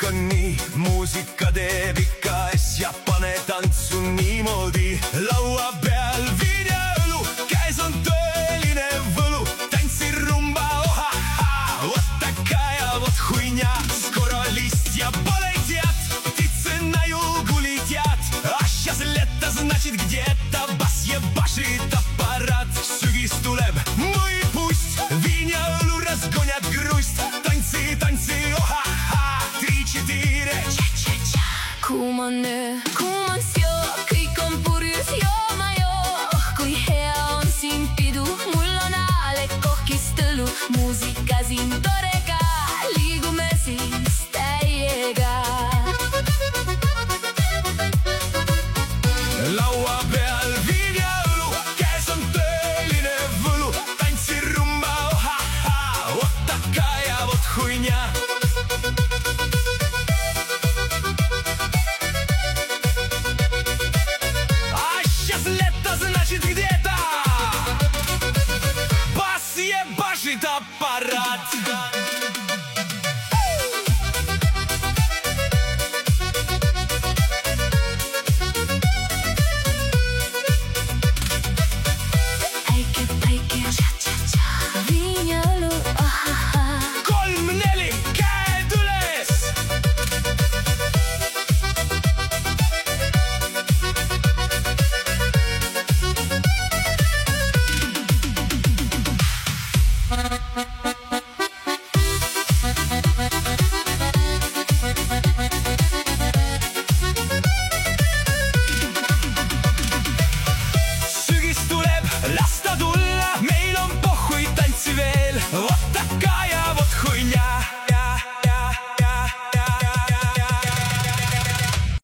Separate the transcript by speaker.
Speaker 1: kõik on nii, muusika teeb ikka asja, pane tantsu niimoodi. Laua peal viin ja õlu, käes on tõeline võlu. Tantsi rumba, ohaha, вот такая вот хуйня. Скоро листья полетят, птицы на югу летят. А сейчас лето, значит где-то бас ебашит аппарат. Sügis tuleb, või pust, viin ja õlu разгонят грусть. Танцы, танцы, ohaha, 3-4, cha-cha-cha.
Speaker 2: Kuum on öö, kuum on